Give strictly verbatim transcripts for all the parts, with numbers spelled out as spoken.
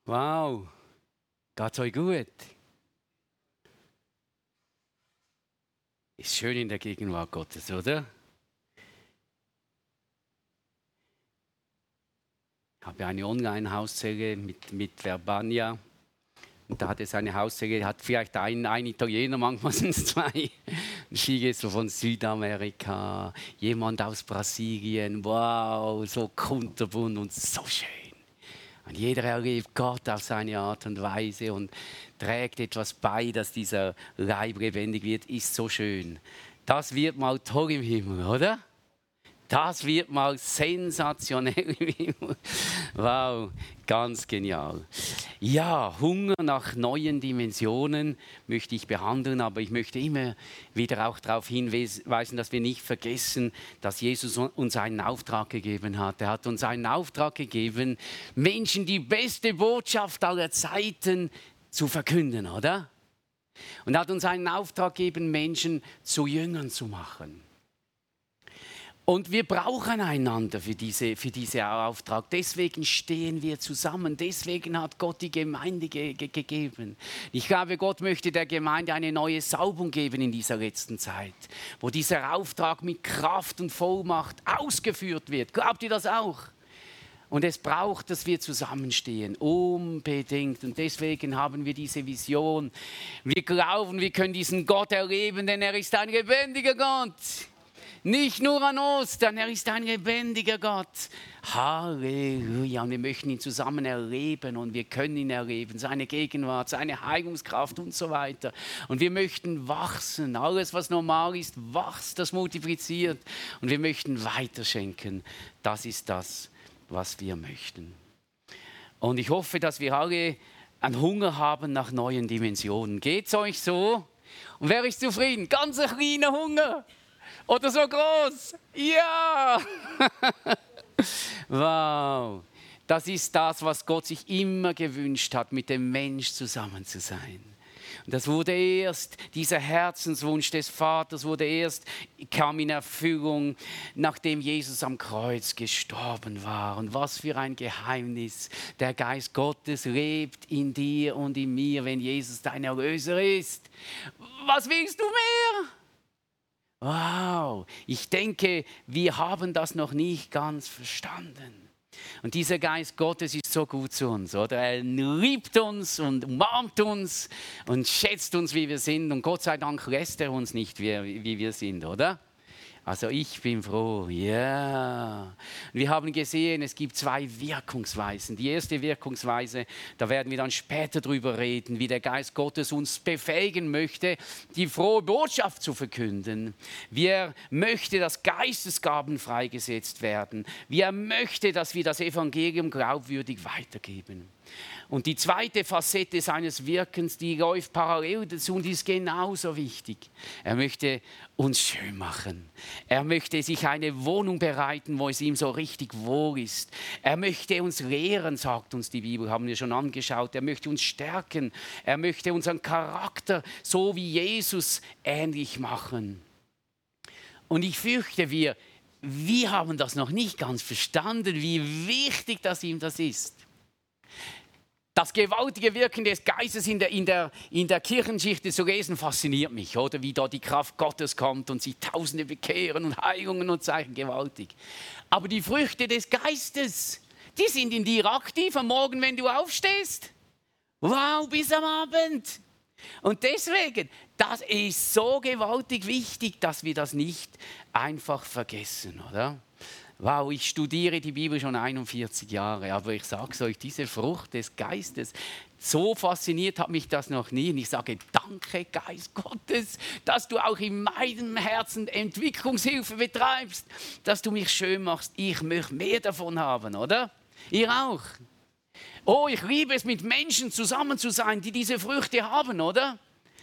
Wow, geht's euch gut? Ist schön in der Gegenwart Gottes, oder? Ich habe eine Online-Hauszelle mit, mit Verbania. Und da hat es eine Hauszelle, hat vielleicht ein, ein Italiener, manchmal sind es zwei. Ein Skigänger von Südamerika, jemand aus Brasilien. Wow, so kunterbunt und so schön. Und jeder erlebt Gott auf seine Art und Weise und trägt etwas bei, dass dieser Leib lebendig wird, ist so schön. Das wird mal toll im Himmel, oder? Das wird mal sensationell im Himmel. Wow, ganz genial. Ja, Hunger nach neuen Dimensionen möchte ich behandeln, aber ich möchte immer wieder auch darauf hinweisen, dass wir nicht vergessen, dass Jesus uns einen Auftrag gegeben hat. Er hat uns einen Auftrag gegeben, Menschen die beste Botschaft aller Zeiten zu verkünden, oder? Und er hat uns einen Auftrag gegeben, Menschen zu Jüngern zu machen. Und wir brauchen einander für diese, für diesen Auftrag. Deswegen stehen wir zusammen. Deswegen hat Gott die Gemeinde ge- ge- gegeben. Ich glaube, Gott möchte der Gemeinde eine neue Salbung geben in dieser letzten Zeit, wo dieser Auftrag mit Kraft und Vollmacht ausgeführt wird. Glaubt ihr das auch? Und es braucht, dass wir zusammenstehen, unbedingt. Und deswegen haben wir diese Vision. Wir glauben, wir können diesen Gott erleben, denn er ist ein lebendiger Gott. Nicht nur an Ostern, er ist ein lebendiger Gott. Halleluja. Und wir möchten ihn zusammen erleben und wir können ihn erleben. Seine Gegenwart, seine Heilungskraft und so weiter. Und wir möchten wachsen. Alles, was normal ist, wächst, das multipliziert. Und wir möchten weiterschenken. Das ist das, was wir möchten. Und ich hoffe, dass wir alle einen Hunger haben nach neuen Dimensionen. Geht's euch so? Und wer ist zufrieden? Ganz ein kleiner Hunger. Oder so groß? Ja! Wow! Das ist das, was Gott sich immer gewünscht hat, mit dem Mensch zusammen zu sein. Und das wurde erst, dieser Herzenswunsch des Vaters wurde erst, kam in Erfüllung, nachdem Jesus am Kreuz gestorben war. Und was für ein Geheimnis. Der Geist Gottes lebt in dir und in mir, wenn Jesus dein Erlöser ist. Was willst du mehr? Wow, ich denke, wir haben das noch nicht ganz verstanden. Und dieser Geist Gottes ist so gut zu uns, oder? Er liebt uns und umarmt uns und schätzt uns, wie wir sind. Und Gott sei Dank lässt er uns nicht, wie, wie wir sind, oder? Also ich bin froh, ja. Wir haben gesehen, es gibt zwei Wirkungsweisen. Die erste Wirkungsweise, da werden wir dann später drüber reden, wie der Geist Gottes uns befähigen möchte, die frohe Botschaft zu verkünden. Wie er möchte, dass Geistesgaben freigesetzt werden. Wie er möchte, dass wir das Evangelium glaubwürdig weitergeben. Und die zweite Facette seines Wirkens, die läuft parallel dazu und ist genauso wichtig. Er möchte uns schön machen. Er möchte sich eine Wohnung bereiten, wo es ihm so richtig wohl ist. Er möchte uns lehren, sagt uns die Bibel, haben wir schon angeschaut. Er möchte uns stärken. Er möchte unseren Charakter so wie Jesus ähnlich machen. Und ich fürchte, wir, wir haben das noch nicht ganz verstanden, wie wichtig das ihm das ist. Das gewaltige Wirken des Geistes in der, in, der, in der Kirchengeschichte zu lesen, fasziniert mich, oder? Wie da die Kraft Gottes kommt und sich Tausende bekehren und Heilungen und Zeichen, gewaltig. Aber die Früchte des Geistes, die sind in dir aktiv am Morgen, wenn du aufstehst. Wow, bis am Abend. Und deswegen, das ist so gewaltig wichtig, dass wir das nicht einfach vergessen, oder? Wow, ich studiere die Bibel schon einundvierzig Jahre, aber ich sage es euch, diese Frucht des Geistes, so fasziniert hat mich das noch nie. Und ich sage, danke Geist Gottes, dass du auch in meinem Herzen Entwicklungshilfe betreibst, dass du mich schön machst. Ich möchte mehr davon haben, oder? Ihr auch? Oh, ich liebe es, mit Menschen zusammen zu sein, die diese Früchte haben, oder?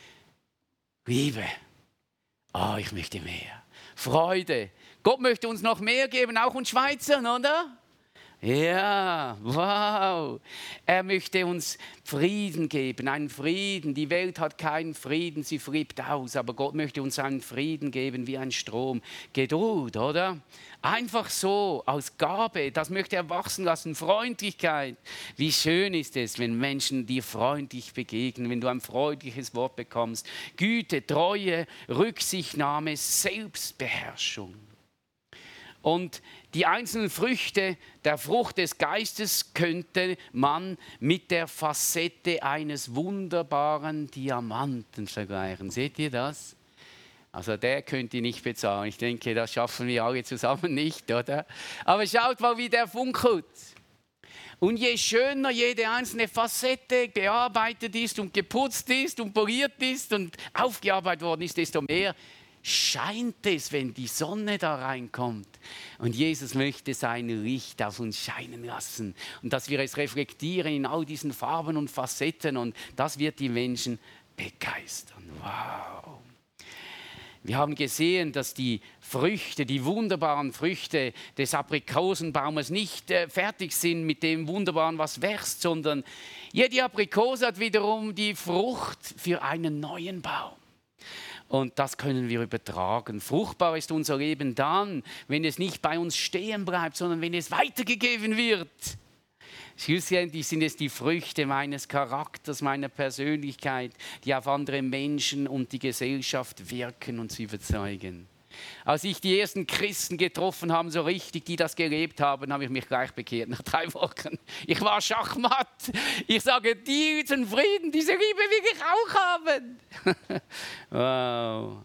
Liebe. Oh, ich möchte mehr. Freude. Gott möchte uns noch mehr geben, auch uns Schweizern, oder? Ja, wow. Er möchte uns Frieden geben, einen Frieden. Die Welt hat keinen Frieden, sie flippt aus, aber Gott möchte uns einen Frieden geben wie ein Strom. Geduld, oder? Einfach so, aus Gabe, das möchte er wachsen lassen. Freundlichkeit. Wie schön ist es, wenn Menschen dir freundlich begegnen, wenn du ein freundliches Wort bekommst. Güte, Treue, Rücksichtnahme, Selbstbeherrschung. Und die einzelnen Früchte der Frucht des Geistes könnte man mit der Facette eines wunderbaren Diamanten vergleichen. Seht ihr das? Also der könnt ihr nicht bezahlen. Ich denke, das schaffen wir alle zusammen nicht, oder? Aber schaut mal, wie der funkelt. Und je schöner jede einzelne Facette bearbeitet ist und geputzt ist und poliert ist und aufgearbeitet worden ist, desto mehr scheint es, wenn die Sonne da reinkommt. Und Jesus möchte sein Licht auf uns scheinen lassen. Und dass wir es reflektieren in all diesen Farben und Facetten. Und das wird die Menschen begeistern. Wow! Wir haben gesehen, dass die Früchte, die wunderbaren Früchte des Aprikosenbaumes nicht äh, fertig sind mit dem Wunderbaren, was wächst, sondern jede Aprikose hat wiederum die Frucht für einen neuen Baum. Und das können wir übertragen. Fruchtbar ist unser Leben dann, wenn es nicht bei uns stehen bleibt, sondern wenn es weitergegeben wird. Schlussendlich sind es die Früchte meines Charakters, meiner Persönlichkeit, die auf andere Menschen und die Gesellschaft wirken und sie überzeugen. Als ich die ersten Christen getroffen habe, so richtig, die das gelebt haben, habe ich mich gleich bekehrt nach drei Wochen. Ich war schachmatt. Ich sage, diesen Frieden, diese Liebe will ich auch haben. Wow.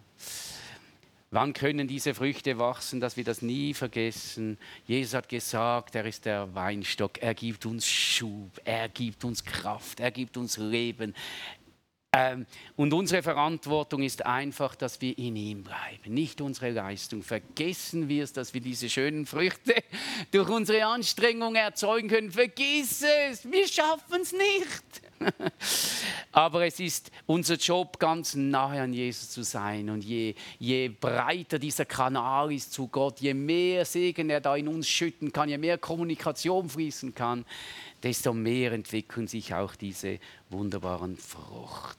Wann können diese Früchte wachsen, dass wir das nie vergessen? Jesus hat gesagt, er ist der Weinstock. Er gibt uns Schub, er gibt uns Kraft, er gibt uns Leben. Ähm, und unsere Verantwortung ist einfach, dass wir in ihm bleiben, nicht unsere Leistung. Vergessen wir es, dass wir diese schönen Früchte durch unsere Anstrengung erzeugen können. Vergiss es, wir schaffen es nicht. Aber es ist unser Job, ganz nahe an Jesus zu sein. Und je, je breiter dieser Kanal ist zu Gott, je mehr Segen er da in uns schütten kann, je mehr Kommunikation fließen kann, desto mehr entwickeln sich auch diese wunderbaren Frucht.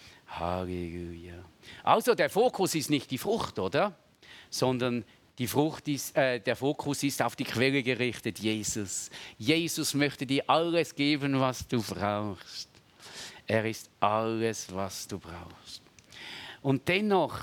Halleluja. Also der Fokus ist nicht die Frucht, oder? Sondern die Frucht ist, äh, der Fokus ist auf die Quelle gerichtet, Jesus. Jesus möchte dir alles geben, was du brauchst. Er ist alles, was du brauchst. Und dennoch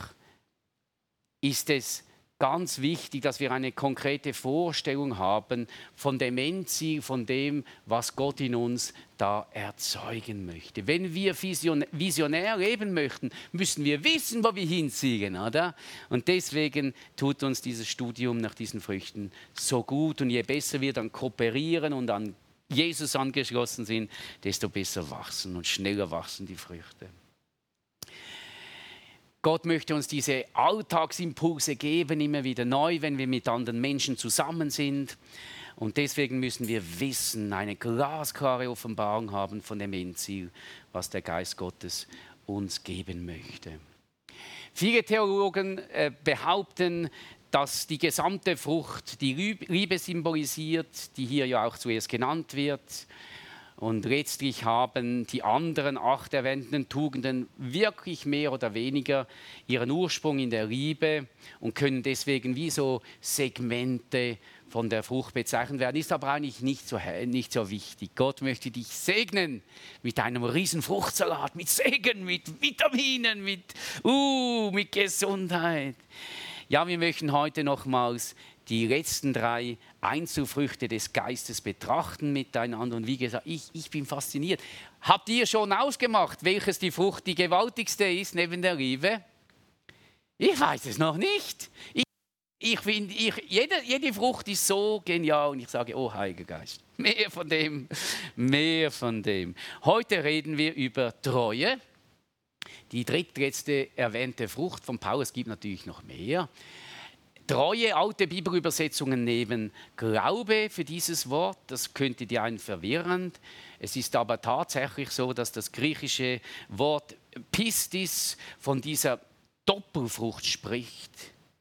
ist es ganz wichtig, dass wir eine konkrete Vorstellung haben von dem Endziel, von dem, was Gott in uns da erzeugen möchte. Wenn wir visionär leben möchten, müssen wir wissen, wo wir hinziehen, oder? Und deswegen tut uns dieses Studium nach diesen Früchten so gut. Und je besser wir dann kooperieren und an Jesus angeschlossen sind, desto besser wachsen und schneller wachsen die Früchte. Gott möchte uns diese Alltagsimpulse geben, immer wieder neu, wenn wir mit anderen Menschen zusammen sind. Und deswegen müssen wir wissen, eine glasklare Offenbarung haben von dem Endziel, was der Geist Gottes uns geben möchte. Viele Theologen äh, behaupten, dass die gesamte Frucht die Liebe symbolisiert, die hier ja auch zuerst genannt wird. Und letztlich haben die anderen acht erwähnten Tugenden wirklich mehr oder weniger ihren Ursprung in der Liebe und können deswegen wie so Segmente von der Frucht bezeichnet werden. Ist aber eigentlich nicht so, nicht so wichtig. Gott möchte dich segnen mit einem riesen Fruchtsalat, mit Segen, mit Vitaminen, mit, uh, mit Gesundheit. Ja, wir möchten heute nochmals die letzten drei Einzelfrüchte des Geistes betrachten miteinander. Und wie gesagt, ich, ich bin fasziniert. Habt ihr schon ausgemacht, welches die Frucht die gewaltigste ist neben der Liebe? Ich weiß es noch nicht. Ich, ich finde, ich, jede, jede Frucht ist so genial und ich sage, oh Heiliger Geist, mehr von dem, mehr von dem. Heute reden wir über Treue. Die drittletzte erwähnte Frucht von Paulus, es gibt natürlich noch mehr. Treue, alte Bibelübersetzungen nehmen Glaube für dieses Wort. Das könnte die einen verwirrend. Es ist aber tatsächlich so, dass das griechische Wort Pistis von dieser Doppelfrucht spricht.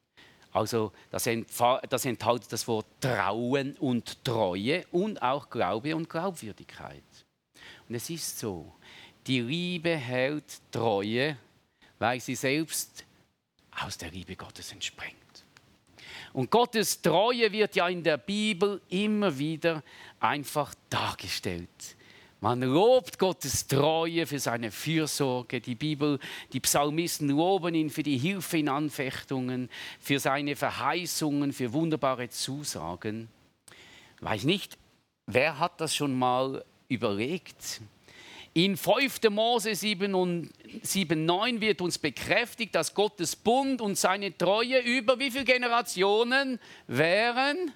Also das, entfa- das enthält das Wort Trauen und Treue und auch Glaube und Glaubwürdigkeit. Und es ist so, die Liebe hält Treue, weil sie selbst aus der Liebe Gottes entspringt. Und Gottes Treue wird ja in der Bibel immer wieder einfach dargestellt. Man lobt Gottes Treue für seine Fürsorge. Die Bibel, die Psalmisten loben ihn für die Hilfe in Anfechtungen, für seine Verheißungen, für wunderbare Zusagen. Weiß nicht, wer hat das schon mal überlegt? In fünfter Mose sieben, neun wird uns bekräftigt, dass Gottes Bund und seine Treue über wie viele Generationen wären?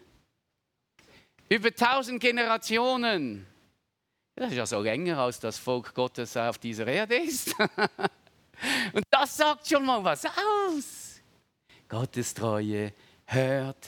Über tausend Generationen. Das ist ja so länger, als das Volk Gottes auf dieser Erde ist. Und das sagt schon mal was aus. Gottes Treue hört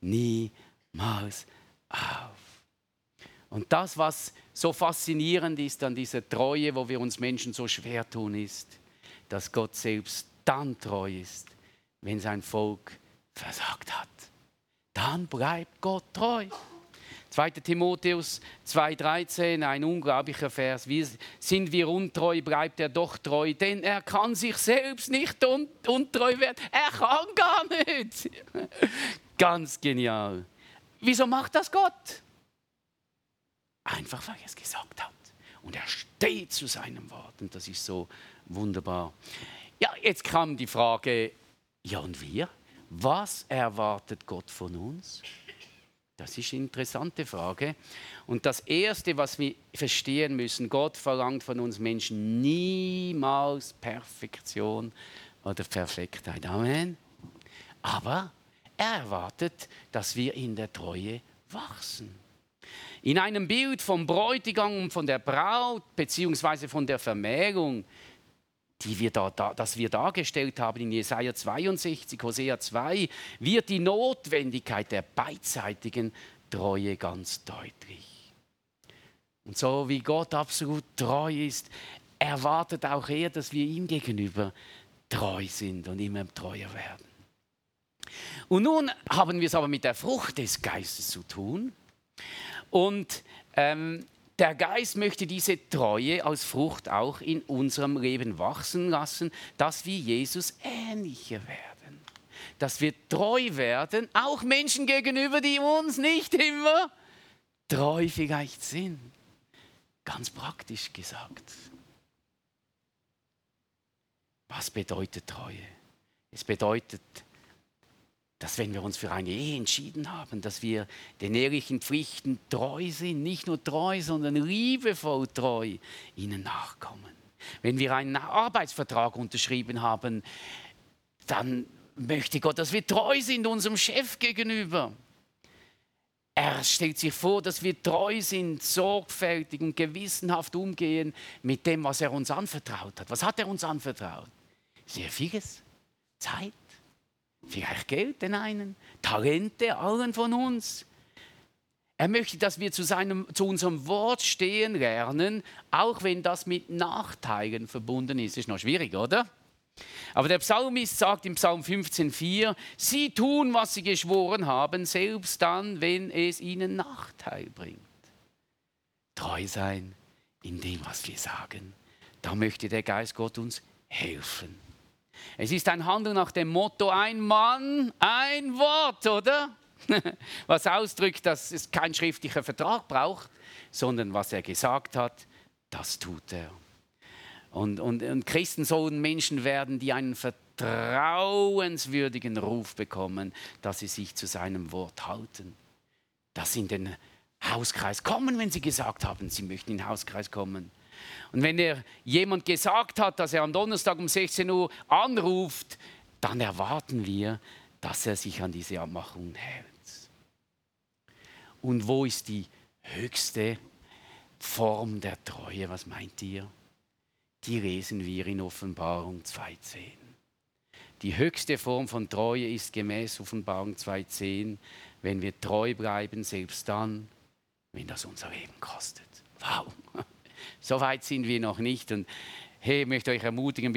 niemals auf. Und das, was so faszinierend ist an dieser Treue, wo wir uns Menschen so schwer tun, ist, dass Gott selbst dann treu ist, wenn sein Volk versagt hat. Dann bleibt Gott treu. zweiter Timotheus zwei dreizehn, ein unglaublicher Vers. Wie sind wir untreu, bleibt er doch treu, denn er kann sich selbst nicht un untreu werden. Er kann gar nicht. Ganz genial. Wieso macht das Gott? Einfach, weil er es gesagt hat. Und er steht zu seinem Wort. Und das ist so wunderbar. Ja, jetzt kam die Frage, ja und wir? Was erwartet Gott von uns? Das ist eine interessante Frage. Und das Erste, was wir verstehen müssen, Gott verlangt von uns Menschen niemals Perfektion oder Perfektheit. Amen. Aber er erwartet, dass wir in der Treue wachsen. In einem Bild vom Bräutigam und von der Braut, beziehungsweise von der Vermählung, die wir da, da, das wir dargestellt haben in Jesaja zweiundsechzig, Hosea zwei, wird die Notwendigkeit der beidseitigen Treue ganz deutlich. Und so wie Gott absolut treu ist, erwartet auch er, dass wir ihm gegenüber treu sind und immer treuer werden. Und nun haben wir es aber mit der Frucht des Geistes zu tun. Und ähm, der Geist möchte diese Treue als Frucht auch in unserem Leben wachsen lassen, dass wir Jesus ähnlicher werden. Dass wir treu werden, auch Menschen gegenüber, die uns nicht immer treu vielleicht sind. Ganz praktisch gesagt. Was bedeutet Treue? Es bedeutet, dass wenn wir uns für eine Ehe entschieden haben, dass wir den ehelichen Pflichten treu sind, nicht nur treu, sondern liebevoll treu ihnen nachkommen. Wenn wir einen Arbeitsvertrag unterschrieben haben, dann möchte Gott, dass wir treu sind unserem Chef gegenüber. Er stellt sich vor, dass wir treu sind, sorgfältig und gewissenhaft umgehen mit dem, was er uns anvertraut hat. Was hat er uns anvertraut? Sehr vieles. Zeit. Vielleicht Geld den einen, Talente allen von uns. Er möchte, dass wir zu, seinem, zu unserem Wort stehen lernen, auch wenn das mit Nachteilen verbunden ist. Ist noch schwierig, oder? Aber der Psalmist sagt im Psalm fünfzehn vier, sie tun, was sie geschworen haben, selbst dann, wenn es ihnen Nachteil bringt. Treu sein in dem, was wir sagen. Da möchte der Geist Gott uns helfen. Es ist ein Handeln nach dem Motto, ein Mann, ein Wort, oder? Was ausdrückt, dass es kein schriftlicher Vertrag braucht, sondern was er gesagt hat, das tut er. Und, und, und Christen sollen Menschen werden, die einen vertrauenswürdigen Ruf bekommen, dass sie sich zu seinem Wort halten. Dass sie in den Hauskreis kommen, wenn sie gesagt haben, sie möchten in den Hauskreis kommen. Und wenn er jemand gesagt hat, dass er am Donnerstag um sechzehn Uhr anruft, dann erwarten wir, dass er sich an diese Abmachungen hält. Und wo ist die höchste Form der Treue? Was meint ihr? Die lesen wir in Offenbarung zwei zehn. Die höchste Form von Treue ist gemäß Offenbarung zwei zehn, wenn wir treu bleiben, selbst dann, wenn das unser Leben kostet. Wow! So weit sind wir noch nicht. Und hey, ich möchte euch ermutigen, ein bisschen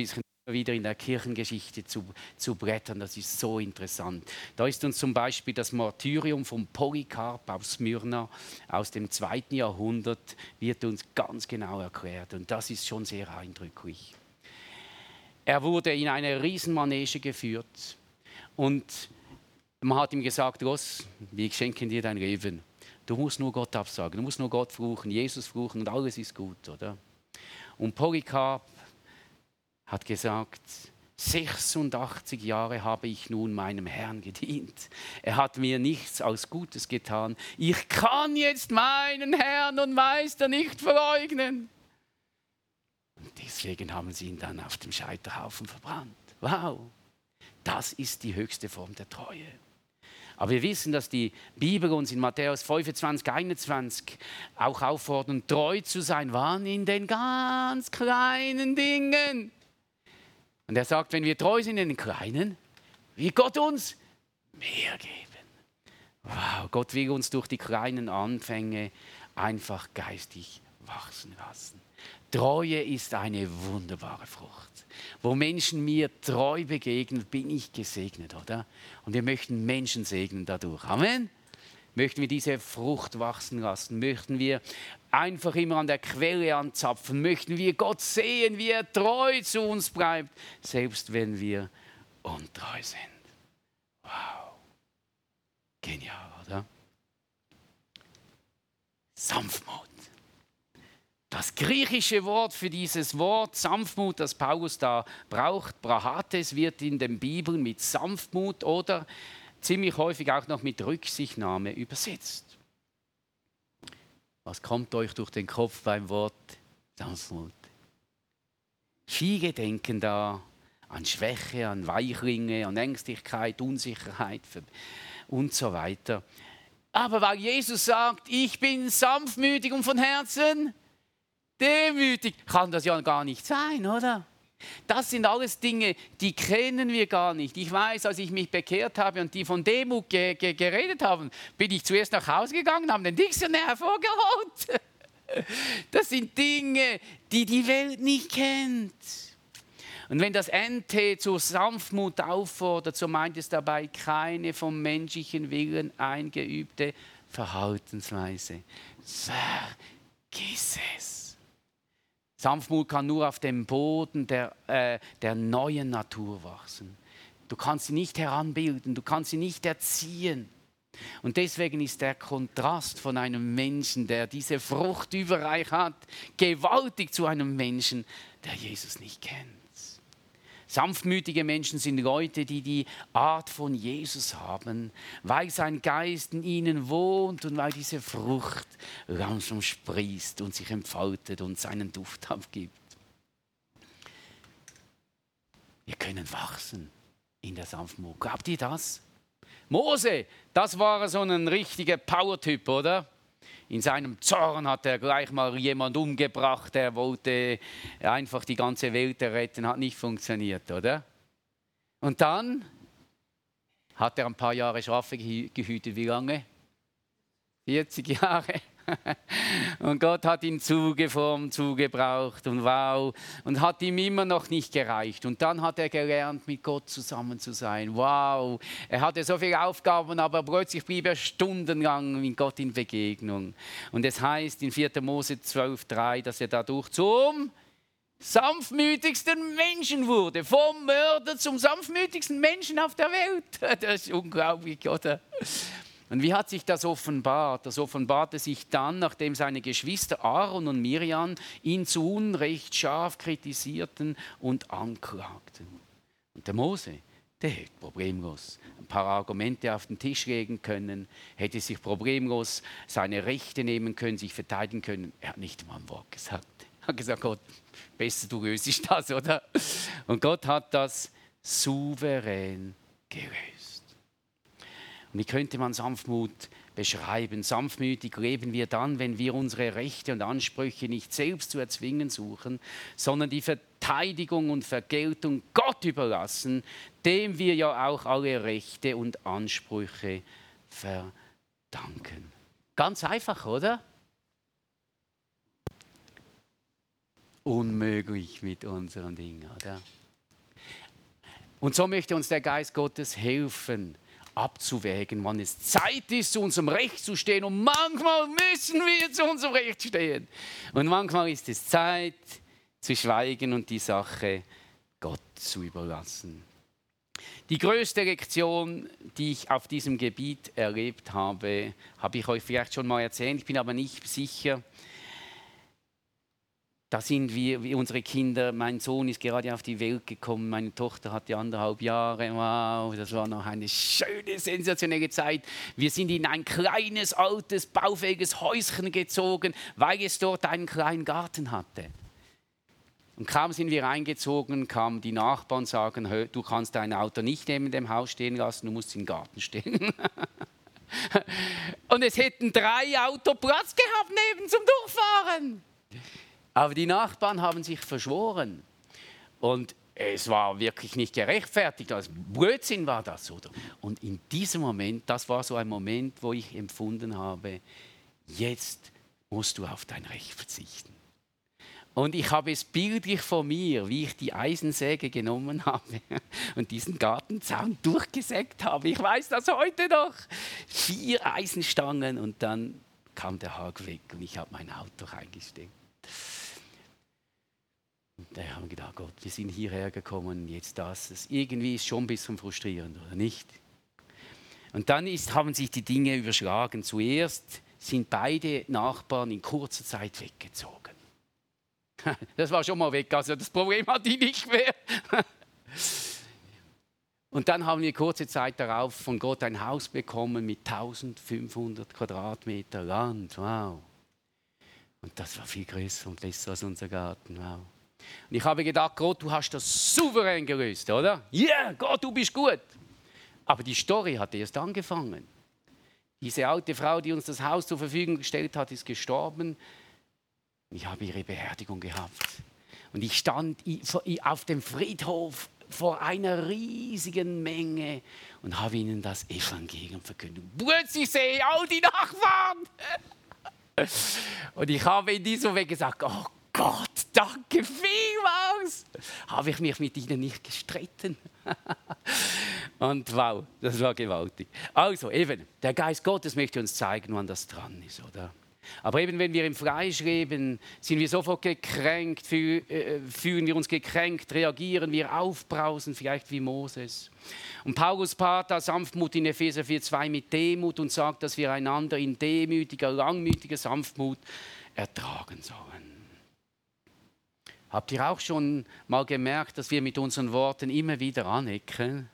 wieder in der Kirchengeschichte zu, zu blättern. Das ist so interessant. Da ist uns zum Beispiel das Martyrium von Polycarp aus Smyrna aus dem zweiten Jahrhundert, wird uns ganz genau erklärt. Und das ist schon sehr eindrücklich. Er wurde in eine Riesenmanege geführt und man hat ihm gesagt, Ross, wir schenken dir dein Leben. Du musst nur Gott absagen, du musst nur Gott fluchen, Jesus fluchen und alles ist gut, oder? Und Polycarp hat gesagt, sechsundachtzig Jahre habe ich nun meinem Herrn gedient. Er hat mir nichts als Gutes getan. Ich kann jetzt meinen Herrn und Meister nicht verleugnen. Und deswegen haben sie ihn dann auf dem Scheiterhaufen verbrannt. Wow, das ist die höchste Form der Treue. Aber wir wissen, dass die Bibel uns in Matthäus fünfundzwanzig, einundzwanzig auch auffordert, treu zu sein, wann in den ganz kleinen Dingen. Und er sagt, wenn wir treu sind in den Kleinen, will Gott uns mehr geben. Wow, Gott will uns durch die kleinen Anfänge einfach geistig wachsen lassen. Treue ist eine wunderbare Frucht. Wo Menschen mir treu begegnen, bin ich gesegnet, oder? Und wir möchten Menschen segnen dadurch. Amen. Möchten wir diese Frucht wachsen lassen? Möchten wir einfach immer an der Quelle anzapfen? Möchten wir Gott sehen, wie er treu zu uns bleibt, selbst wenn wir untreu sind? Wow. Genial, oder? Sanftmut. Das griechische Wort für dieses Wort Sanftmut, das Paulus da braucht, Brachates, wird in der Bibel mit Sanftmut oder ziemlich häufig auch noch mit Rücksichtnahme übersetzt. Was kommt euch durch den Kopf beim Wort Sanftmut? Viele denken da an Schwäche, an Weichlinge, an Ängstlichkeit, Unsicherheit und so weiter. Aber weil Jesus sagt, ich bin sanftmütig und von Herzen demütig, kann das ja gar nicht sein, oder? Das sind alles Dinge, die kennen wir gar nicht. Ich weiß, als ich mich bekehrt habe und die von Demut ge ge geredet haben, bin ich zuerst nach Hause gegangen, habe den Diktionär hervorgeholt. Das sind Dinge, die die Welt nicht kennt. Und wenn das N T zur Sanftmut auffordert, so meint es dabei keine vom menschlichen Willen eingeübte Verhaltensweise. Vergiss es. Sanftmut kann nur auf dem Boden der, äh, der neuen Natur wachsen. Du kannst sie nicht heranbilden, du kannst sie nicht erziehen. Und deswegen ist der Kontrast von einem Menschen, der diese Frucht überreich hat, gewaltig zu einem Menschen, der Jesus nicht kennt. Sanftmütige Menschen sind Leute, die die Art von Jesus haben, weil sein Geist in ihnen wohnt und weil diese Frucht langsam sprießt und sich entfaltet und seinen Duft abgibt. Wir können wachsen in der Sanftmut. Glaubt ihr das? Mose, das war so ein richtiger Powertyp, oder? In seinem Zorn hat er gleich mal jemand umgebracht, er wollte einfach die ganze Welt retten, hat nicht funktioniert, oder? Und dann hat er ein paar Jahre Schafe gehütet, wie lange? vierzig Jahre. Und Gott hat ihn zugeformt, zugebraucht und wow, und hat ihm immer noch nicht gereicht. Und dann hat er gelernt, mit Gott zusammen zu sein. Wow, er hatte so viele Aufgaben, aber plötzlich blieb er stundenlang mit Gott in Begegnung. Und es heißt in vierter Mose zwölf drei, dass er dadurch zum sanftmütigsten Menschen wurde. Vom Mörder zum sanftmütigsten Menschen auf der Welt. Das ist unglaublich, oder? Und wie hat sich das offenbart? Das offenbarte sich dann, nachdem seine Geschwister Aaron und Miriam ihn zu Unrecht scharf kritisierten und anklagten. Und der Mose, der hätte problemlos ein paar Argumente auf den Tisch legen können, hätte sich problemlos seine Rechte nehmen können, sich verteidigen können. Er hat nicht mal ein Wort gesagt. Er hat gesagt, Gott, besser du löst das, oder? Und Gott hat das souverän gelöst. Und wie könnte man Sanftmut beschreiben? Sanftmütig leben wir dann, wenn wir unsere Rechte und Ansprüche nicht selbst zu erzwingen suchen, sondern die Verteidigung und Vergeltung Gott überlassen, dem wir ja auch alle Rechte und Ansprüche verdanken. Ganz einfach, oder? Unmöglich mit unseren Dingen, oder? Und so möchte uns der Geist Gottes helfen, abzuwägen, wann es Zeit ist, zu unserem Recht zu stehen. Und manchmal müssen wir zu unserem Recht stehen. Und manchmal ist es Zeit, zu schweigen und die Sache Gott zu überlassen. Die größte Lektion, die ich auf diesem Gebiet erlebt habe, habe ich euch vielleicht schon mal erzählt, ich bin aber nicht sicher. Da sind wir, wie unsere Kinder, mein Sohn ist gerade auf die Welt gekommen, meine Tochter hatte anderthalb Jahre, wow, das war noch eine schöne, sensationelle Zeit. Wir sind in ein kleines, altes, baufähiges Häuschen gezogen, weil es dort einen kleinen Garten hatte. Und kaum sind wir eingezogen, kamen die Nachbarn und sagen, du kannst dein Auto nicht neben dem Haus stehen lassen, du musst im Garten stehen. Und es hätten drei Autos Platz gehabt neben zum Durchfahren. Aber die Nachbarn haben sich verschworen. Und es war wirklich nicht gerechtfertigt. Also Blödsinn war das, oder? Und in diesem Moment, das war so ein Moment, wo ich empfunden habe, jetzt musst du auf dein Recht verzichten. Und ich habe es bildlich vor mir, wie ich die Eisensäge genommen habe und diesen Gartenzaun durchgesägt habe. Ich weiß das heute noch. Vier Eisenstangen und dann kam der Hag weg und ich habe mein Auto reingesteckt. Und da haben wir gedacht, Gott, wir sind hierher gekommen, jetzt das. das. Irgendwie ist schon ein bisschen frustrierend, oder nicht? Und dann ist, haben sich die Dinge überschlagen. Zuerst sind beide Nachbarn in kurzer Zeit weggezogen. Das war schon mal weg, also das Problem hatte ich nicht mehr. Und dann haben wir kurze Zeit darauf von Gott ein Haus bekommen mit eintausendfünfhundert Quadratmeter Land. Wow. Und das war viel größer und besser als unser Garten. Wow. Und ich habe gedacht, Gott, du hast das souverän gelöst, oder? Ja, yeah, Gott, du bist gut. Aber die Story hat erst angefangen. Diese alte Frau, die uns das Haus zur Verfügung gestellt hat, ist gestorben. Ich habe ihre Beerdigung gehabt. Und ich stand auf dem Friedhof vor einer riesigen Menge und habe ihnen das Evangelium verkündet. Plötzlich sehe ich all die Nachbarn. Und ich habe in diesem Weg gesagt, oh Gott, danke vielmals. Habe ich mich mit ihnen nicht gestritten. Und wow, das war gewaltig. Also eben, der Geist Gottes möchte uns zeigen, wann das dran ist, oder? Aber eben, wenn wir im Fleisch leben, sind wir sofort gekränkt, fühlen wir uns gekränkt, reagieren wir aufbrausen, vielleicht wie Moses. Und Paulus paart da Sanftmut in Epheser vier zwei mit Demut und sagt, dass wir einander in demütiger, langmütiger Sanftmut ertragen sollen. Habt ihr auch schon mal gemerkt, dass wir mit unseren Worten immer wieder anecken?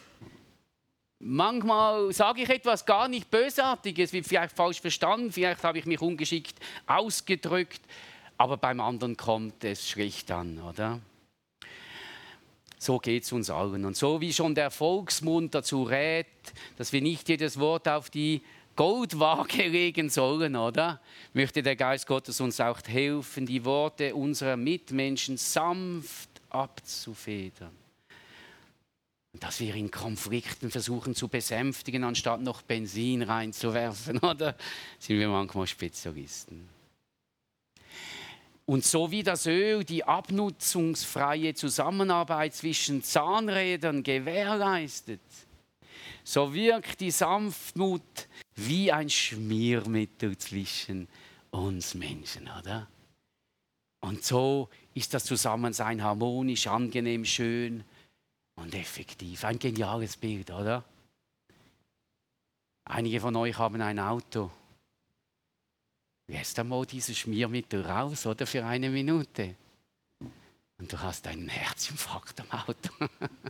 Manchmal sage ich etwas gar nicht Bösartiges, wird vielleicht falsch verstanden, vielleicht habe ich mich ungeschickt ausgedrückt, aber beim anderen kommt es schlecht an, oder? So geht es uns allen. Und so wie schon der Volksmund dazu rät, dass wir nicht jedes Wort auf die Goldwaage legen sollen, oder? Möchte der Geist Gottes uns auch helfen, die Worte unserer Mitmenschen sanft abzufedern. Dass wir in Konflikten versuchen zu besänftigen, anstatt noch Benzin reinzuwerfen, oder? Sind wir manchmal Spezialisten. Und so wie das Öl die abnutzungsfreie Zusammenarbeit zwischen Zahnrädern gewährleistet, so wirkt die Sanftmut wie ein Schmiermittel zwischen uns Menschen, oder? Und so ist das Zusammensein harmonisch, angenehm, schön und effektiv. Ein geniales Bild, oder? Einige von euch haben ein Auto. Lässt einmal dieses Schmiermittel raus, oder? Für eine Minute. Und du hast einen Herzinfarkt am Auto.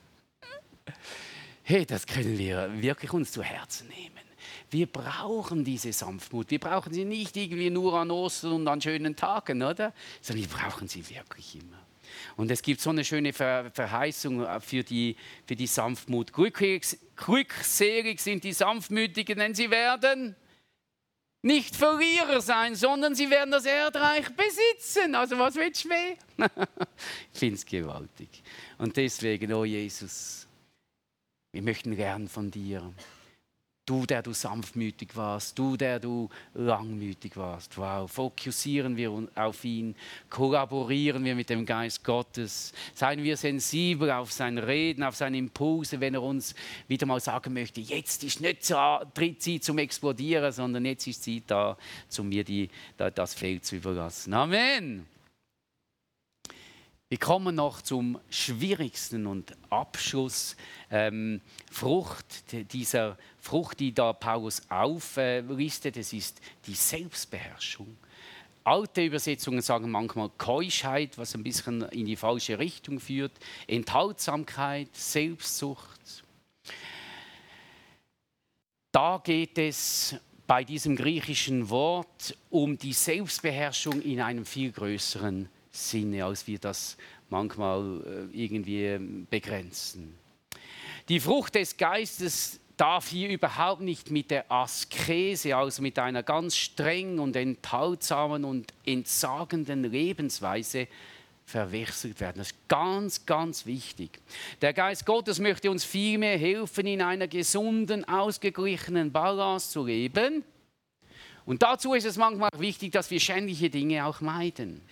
Hey, das können wir wirklich uns zu Herzen nehmen. Wir brauchen diese Sanftmut. Wir brauchen sie nicht irgendwie nur an Ostern und an schönen Tagen, oder? Sondern wir brauchen sie wirklich immer. Und es gibt so eine schöne Ver- Verheißung für die, für die Sanftmut. Glücklich, glückselig sind die Sanftmütigen, denn sie werden nicht Verlierer sein, sondern sie werden das Erdreich besitzen. Also was willst du mehr? Ich finde es gewaltig. Und deswegen, oh Jesus, wir möchten lernen von dir. Du, der du sanftmütig warst, du, der du langmütig warst. Wow, fokussieren wir auf ihn, kollaborieren wir mit dem Geist Gottes, seien wir sensibel auf sein Reden, auf seine Impulse, wenn er uns wieder mal sagen möchte, jetzt ist nicht Zeit zum Explodieren, sondern jetzt ist Zeit da, um mir die, das Feld zu überlassen. Amen. Wir kommen noch zum schwierigsten und Abschluss. Ähm, Frucht, dieser Frucht, die da Paulus auflistet, das ist die Selbstbeherrschung. Alte Übersetzungen sagen manchmal Keuschheit, was ein bisschen in die falsche Richtung führt. Enthaltsamkeit, Selbstsucht. Da geht es bei diesem griechischen Wort um die Selbstbeherrschung in einem viel größeren Sinne, als wir das manchmal irgendwie begrenzen. Die Frucht des Geistes darf hier überhaupt nicht mit der Askese, also mit einer ganz strengen und enthaltsamen und entsagenden Lebensweise verwechselt werden. Das ist ganz, ganz wichtig. Der Geist Gottes möchte uns vielmehr helfen, in einer gesunden, ausgeglichenen Balance zu leben. Und dazu ist es manchmal wichtig, dass wir schändliche Dinge auch meiden.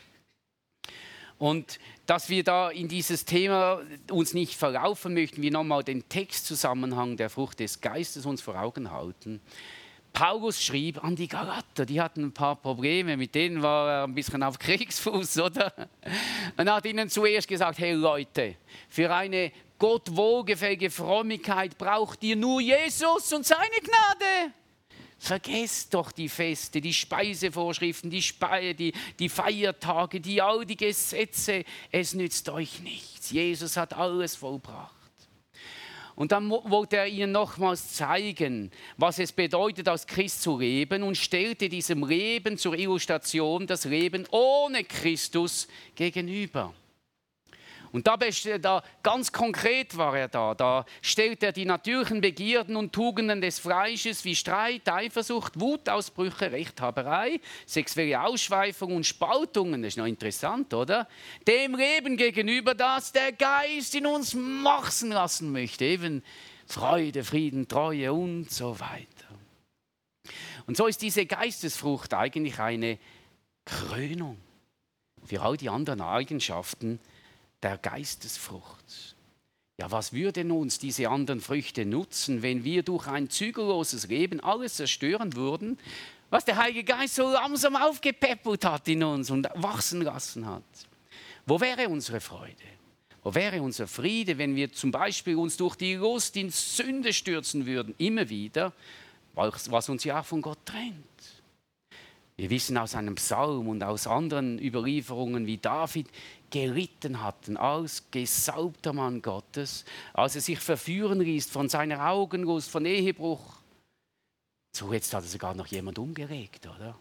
Und dass wir da in dieses Thema uns nicht verlaufen, möchten wir nochmal den Textzusammenhang der Frucht des Geistes uns vor Augen halten. Paulus schrieb an die Galater, die hatten ein paar Probleme, mit denen war er ein bisschen auf Kriegsfuß, oder? Und er hat ihnen zuerst gesagt, hey Leute, für eine Gott wohlgefällige Frömmigkeit braucht ihr nur Jesus und seine Gnade. Vergesst doch die Feste, die Speisevorschriften, die, Spe die, die Feiertage, die, all die Gesetze. Es nützt euch nichts. Jesus hat alles vollbracht. Und dann wollte er ihnen nochmals zeigen, was es bedeutet, als Christ zu leben und stellte diesem Leben zur Illustration das Leben ohne Christus gegenüber. Und da, da ganz konkret war er da. Da stellt er die natürlichen Begierden und Tugenden des Fleisches wie Streit, Eifersucht, Wutausbrüche, Rechthaberei, sexuelle Ausschweifung und Spaltungen, das ist noch interessant, oder? Dem Leben gegenüber, das der Geist in uns wachsen lassen möchte. Eben Freude, Frieden, Treue und so weiter. Und so ist diese Geistesfrucht eigentlich eine Krönung für all die anderen Eigenschaften der Geistesfrucht. Ja, was würden uns diese anderen Früchte nutzen, wenn wir durch ein zügelloses Leben alles zerstören würden, was der Heilige Geist so langsam aufgepäppelt hat in uns und wachsen lassen hat? Wo wäre unsere Freude? Wo wäre unser Friede, wenn wir zum Beispiel uns durch die Lust in Sünde stürzen würden, immer wieder, was uns ja auch von Gott trennt? Wir wissen aus einem Psalm und aus anderen Überlieferungen, wie David gelitten hatten als gesalbter Mann Gottes, als er sich verführen ließ von seiner Augenlust, von Ehebruch. So, jetzt hat er sogar noch jemand umgelegt, oder?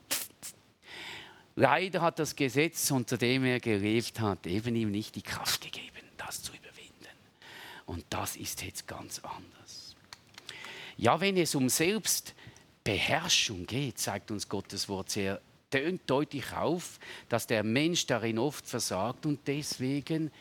Leider hat das Gesetz, unter dem er gelebt hat, eben ihm nicht die Kraft gegeben, das zu überwinden. Und das ist jetzt ganz anders. Ja, wenn es um Selbstbeherrschung geht, zeigt uns Gottes Wort sehr tönt deutlich auf, dass der Mensch darin oft versagt und deswegen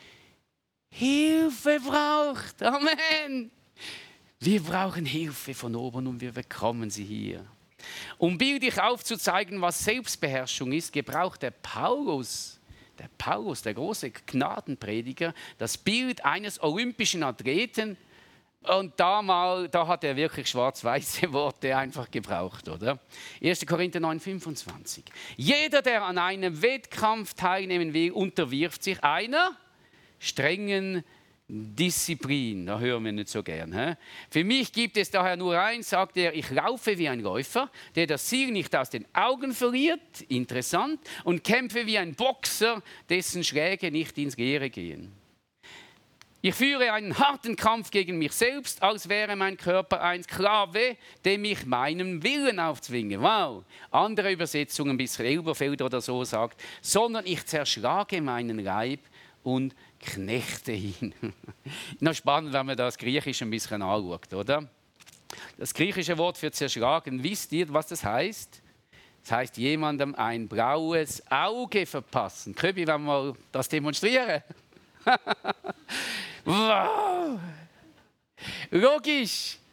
Hilfe braucht. Amen. Wir brauchen Hilfe von oben und wir bekommen sie hier. Um bildlich aufzuzeigen, was Selbstbeherrschung ist, gebraucht der Paulus, der Paulus, der große Gnadenprediger, das Bild eines olympischen Athleten. Und da, mal, da hat er wirklich schwarz-weiße Worte einfach gebraucht, oder? erster Korinther neun, fünfundzwanzig. Jeder, der an einem Wettkampf teilnehmen will, unterwirft sich einer strengen Disziplin. Da hören wir nicht so gern. He? Für mich gibt es daher nur eins, sagt er, ich laufe wie ein Läufer, der das Ziel nicht aus den Augen verliert, interessant, und kämpfe wie ein Boxer, dessen Schläge nicht ins Leere gehen. Ich führe einen harten Kampf gegen mich selbst, als wäre mein Körper ein Sklave, dem ich meinen Willen aufzwinge. Wow. Andere Übersetzungen, ein bisschen Elberfeld oder so, sagt, sondern ich zerschlage meinen Leib und knechte ihn. Noch spannend, wenn man das Griechisch ein bisschen anschaut, oder? Das griechische Wort für zerschlagen, wisst ihr, was das heißt? Das heißt, jemandem ein blaues Auge verpassen. Können wir mal das demonstrieren? Wow! Logisch,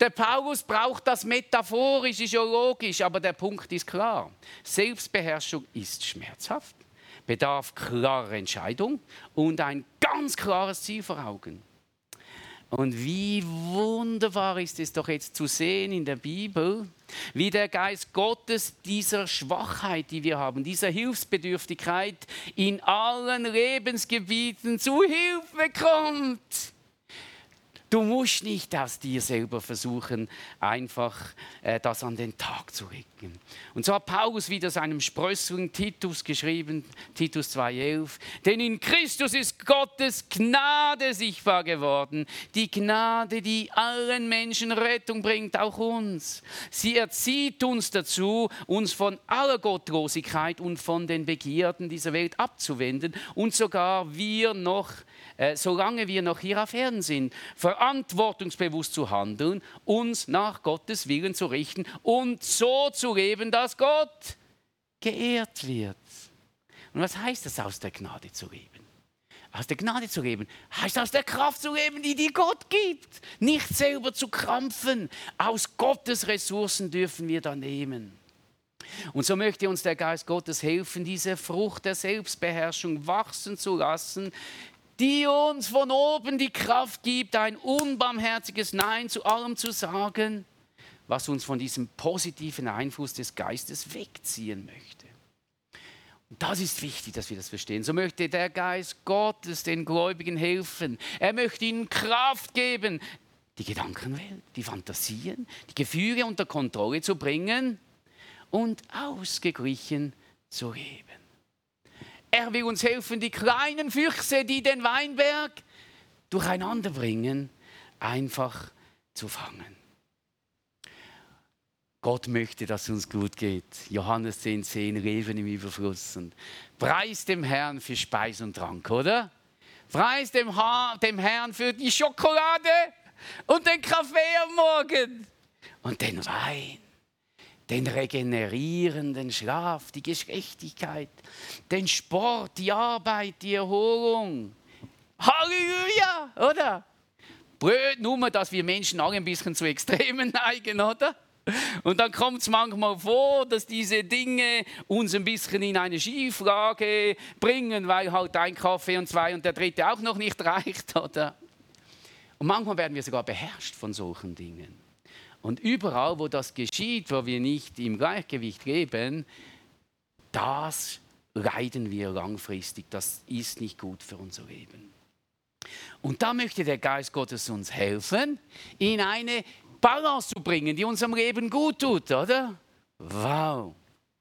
Der Paulus braucht das metaphorisch, ist ja logisch, aber der Punkt ist klar. Selbstbeherrschung ist schmerzhaft, bedarf klarer Entscheidung und ein ganz klares Ziel vor Augen. Und wie wunderbar ist es doch jetzt zu sehen in der Bibel, wie der Geist Gottes dieser Schwachheit, die wir haben, dieser Hilfsbedürftigkeit in allen Lebensgebieten zu Hilfe kommt. Du musst nicht aus dir selber versuchen, einfach äh, das an den Tag zu legen. Und so hat Paulus wieder seinem Sprössling Titus geschrieben, Titus zwei elf, denn in Christus ist Gottes Gnade sichtbar geworden. Die Gnade, die allen Menschen Rettung bringt, auch uns. Sie erzieht uns dazu, uns von aller Gottlosigkeit und von den Begierden dieser Welt abzuwenden und sogar wir noch Äh, solange wir noch hier auf Erden sind, verantwortungsbewusst zu handeln, uns nach Gottes Willen zu richten und so zu leben, dass Gott geehrt wird. Und was heißt das, aus der Gnade zu leben? Aus der Gnade zu leben heißt aus der Kraft zu leben, die dir Gott gibt. Nicht selber zu krampfen. Aus Gottes Ressourcen dürfen wir da nehmen. Und so möchte uns der Geist Gottes helfen, diese Frucht der Selbstbeherrschung wachsen zu lassen, die uns von oben die Kraft gibt, ein unbarmherziges Nein zu allem zu sagen, was uns von diesem positiven Einfluss des Geistes wegziehen möchte. Und das ist wichtig, dass wir das verstehen. So möchte der Geist Gottes den Gläubigen helfen. Er möchte ihnen Kraft geben, die Gedankenwelt, die Fantasien, die Gefühle unter Kontrolle zu bringen und ausgeglichen zu leben. Er will uns helfen, die kleinen Füchse, die den Weinberg durcheinander bringen, einfach zu fangen. Gott möchte, dass es uns gut geht. Johannes zehn zehn, Leben im Überfluss. Und preis dem Herrn für Speis und Trank, oder? Preis dem, ha- dem Herrn für die Schokolade und den Kaffee am Morgen und den Wein. Den regenerierenden Schlaf, die Gerechtigkeit, den Sport, die Arbeit, die Erholung. Halleluja, oder? Blöd nur, dass wir Menschen alle ein bisschen zu Extremen neigen, oder? Und dann kommt es manchmal vor, dass diese Dinge uns ein bisschen in eine Schieflage bringen, weil halt ein Kaffee und zwei und der dritte auch noch nicht reicht, oder? Und manchmal werden wir sogar beherrscht von solchen Dingen. Und überall, wo das geschieht, wo wir nicht im Gleichgewicht leben, das leiden wir langfristig. Das ist nicht gut für unser Leben. Und da möchte der Geist Gottes uns helfen, in eine Balance zu bringen, die unserem Leben gut tut, oder? Wow!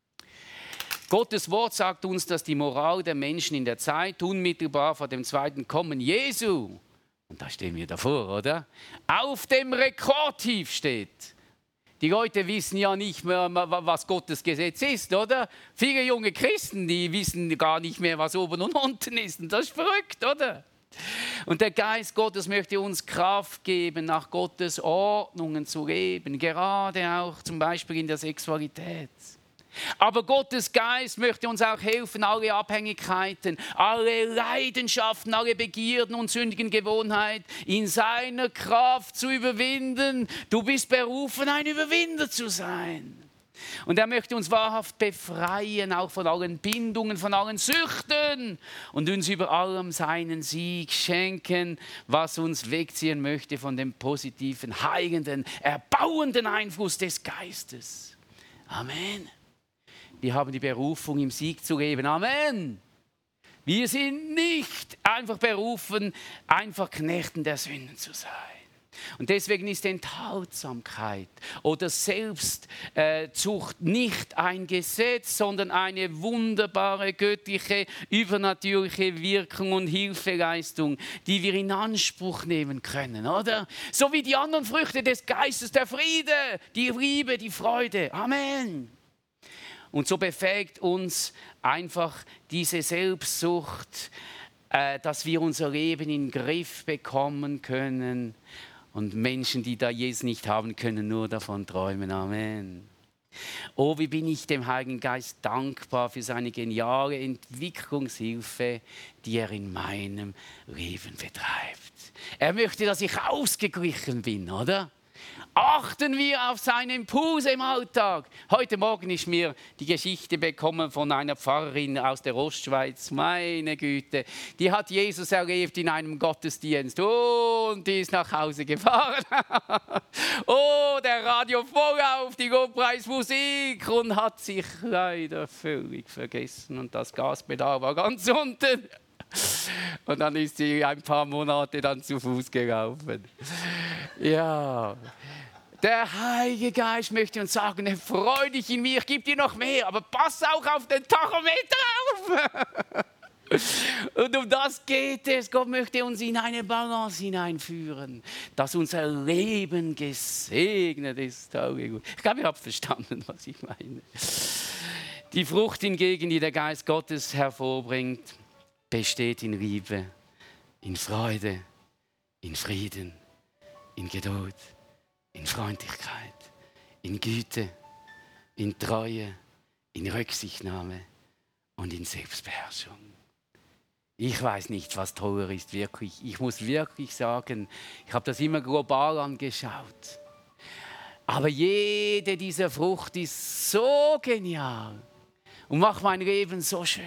Gottes Wort sagt uns, dass die Moral der Menschen in der Zeit unmittelbar vor dem zweiten Kommen Jesu, und da stehen wir davor, oder? Auf dem Rekordtief steht. Die Leute wissen ja nicht mehr, was Gottes Gesetz ist, oder? Viele junge Christen, die wissen gar nicht mehr, was oben und unten ist. Und das ist verrückt, oder? Und der Geist Gottes möchte uns Kraft geben, nach Gottes Ordnungen zu leben. Gerade auch zum Beispiel in der Sexualität. Aber Gottes Geist möchte uns auch helfen, alle Abhängigkeiten, alle Leidenschaften, alle Begierden und sündigen Gewohnheiten in seiner Kraft zu überwinden. Du bist berufen, ein Überwinder zu sein. Und er möchte uns wahrhaft befreien, auch von allen Bindungen, von allen Süchten und uns über allem seinen Sieg schenken, was uns wegziehen möchte von dem positiven, heilenden, erbauenden Einfluss des Geistes. Amen. Wir haben die Berufung, im Sieg zu leben. Amen. Wir sind nicht einfach berufen, einfach Knechten der Sünden zu sein. Und deswegen ist Enthaltsamkeit oder Selbstzucht nicht ein Gesetz, sondern eine wunderbare, göttliche, übernatürliche Wirkung und Hilfeleistung, die wir in Anspruch nehmen können, oder? So wie die anderen Früchte des Geistes, der Friede, die Liebe, die Freude. Amen. Und so befähigt uns einfach diese Selbstsucht, äh, dass wir unser Leben in den Griff bekommen können. Und Menschen, die da Jesus nicht haben, können nur davon träumen. Amen. Oh, wie bin ich dem Heiligen Geist dankbar für seine geniale Entwicklungshilfe, die er in meinem Leben betreibt. Er möchte, dass ich ausgeglichen bin, oder? Achten wir auf seine Impulse im Alltag. Heute Morgen ist mir die Geschichte bekommen von einer Pfarrerin aus der Ostschweiz. Meine Güte, die hat Jesus erlebt in einem Gottesdienst und die ist nach Hause gefahren. Oh, der Radio voll auf, die Lobpreismusik und hat sich leider völlig vergessen und das Gaspedal war ganz unten. Und dann ist sie ein paar Monate dann zu Fuß gelaufen. Ja, der Heilige Geist möchte uns sagen, freu dich in mir, ich gebe dir noch mehr, aber pass auch auf den Tachometer auf. Und um das geht es. Gott möchte uns in eine Balance hineinführen, dass unser Leben gesegnet ist. Ich glaube, ihr habt verstanden, was ich meine. Die Frucht hingegen, die der Geist Gottes hervorbringt, besteht in Liebe, in Freude, in Frieden, in Geduld, in Freundlichkeit, in Güte, in Treue, in Rücksichtnahme und in Selbstbeherrschung. Ich weiß nicht, was toller ist, wirklich. Ich muss wirklich sagen, ich habe das immer global angeschaut. Aber jede dieser Frucht ist so genial und macht mein Leben so schön.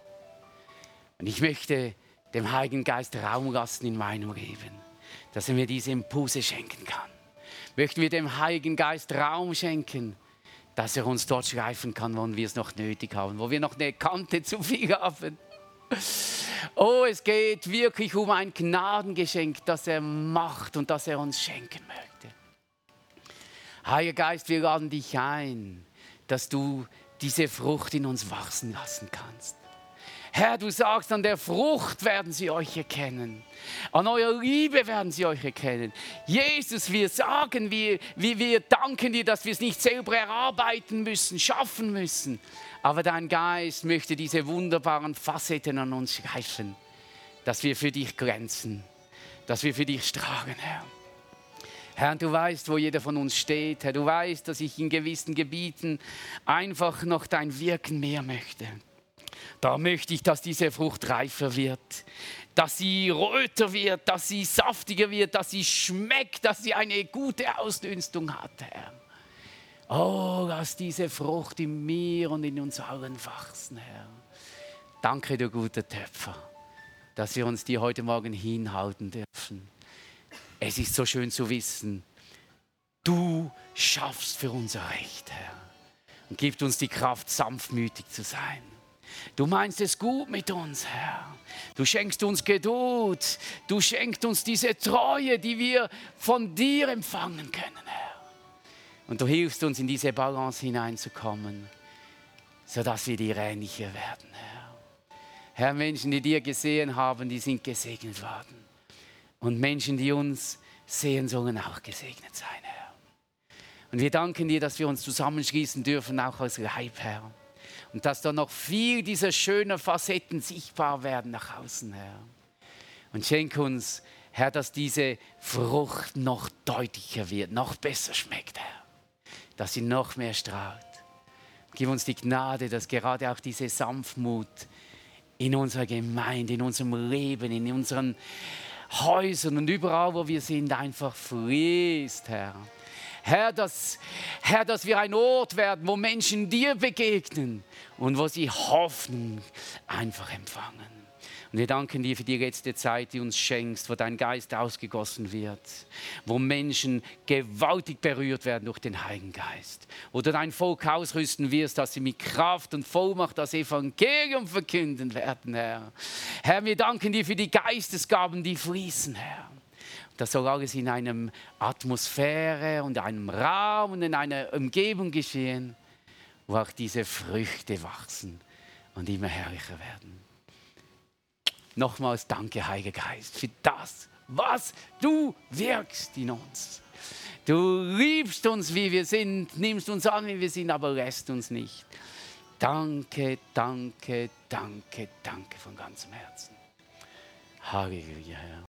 Und ich möchte dem Heiligen Geist Raum lassen in meinem Leben, dass er mir diese Impulse schenken kann. Möchten wir dem Heiligen Geist Raum schenken, dass er uns dort schleifen kann, wo wir es noch nötig haben, wo wir noch eine Kante zu viel haben. Oh, es geht wirklich um ein Gnadengeschenk, das er macht und das er uns schenken möchte. Heiliger Geist, wir laden dich ein, dass du diese Frucht in uns wachsen lassen kannst. Herr, du sagst, an der Frucht werden sie euch erkennen. An eurer Liebe werden sie euch erkennen. Jesus, wir sagen, wir, wir, wir danken dir, dass wir es nicht selber erarbeiten müssen, schaffen müssen. Aber dein Geist möchte diese wunderbaren Facetten an uns schleifen, dass wir für dich glänzen, dass wir für dich strahlen, Herr. Herr, du weißt, wo jeder von uns steht. Herr, du weißt, dass ich in gewissen Gebieten einfach noch dein Wirken mehr möchte. Da möchte ich, dass diese Frucht reifer wird, dass sie röter wird, dass sie saftiger wird, dass sie schmeckt, dass sie eine gute Ausdünstung hat, Herr. Oh, lass diese Frucht in mir und in uns allen wachsen, Herr. Danke, du guter Töpfer, dass wir uns dir heute Morgen hinhalten dürfen. Es ist so schön zu wissen, du schaffst für unser Recht, Herr. Und gib uns die Kraft, sanftmütig zu sein. Du meinst es gut mit uns, Herr. Du schenkst uns Geduld. Du schenkst uns diese Treue, die wir von dir empfangen können, Herr. Und du hilfst uns, in diese Balance hineinzukommen, sodass wir dir ähnlicher werden, Herr. Herr, Menschen, die dir gesehen haben, die sind gesegnet worden. Und Menschen, die uns sehen, sollen auch gesegnet sein, Herr. Und wir danken dir, dass wir uns zusammenschließen dürfen, auch als Leib, Herr. Und dass da noch viel dieser schönen Facetten sichtbar werden nach außen, Herr. Und schenk uns, Herr, dass diese Frucht noch deutlicher wird, noch besser schmeckt, Herr. Dass sie noch mehr strahlt. Gib uns die Gnade, dass gerade auch diese Sanftmut in unserer Gemeinde, in unserem Leben, in unseren Häusern und überall, wo wir sind, einfach fließt, Herr. Herr dass, Herr, dass wir ein Ort werden, wo Menschen dir begegnen und wo sie Hoffnung einfach empfangen. Und wir danken dir für die letzte Zeit, die uns schenkst, wo dein Geist ausgegossen wird, wo Menschen gewaltig berührt werden durch den Heiligen Geist, wo du dein Volk ausrüsten wirst, dass sie mit Kraft und Vollmacht das Evangelium verkünden werden, Herr. Herr, wir danken dir für die Geistesgaben, die fließen, Herr. Das soll alles in einer Atmosphäre und einem Raum und in einer Umgebung geschehen, wo auch diese Früchte wachsen und immer herrlicher werden. Nochmals danke, Heiliger Geist, für das, was du wirkst in uns. Du liebst uns, wie wir sind, nimmst uns an, wie wir sind, aber lässt uns nicht. Danke, danke, danke, danke von ganzem Herzen. Halleluja, Herr.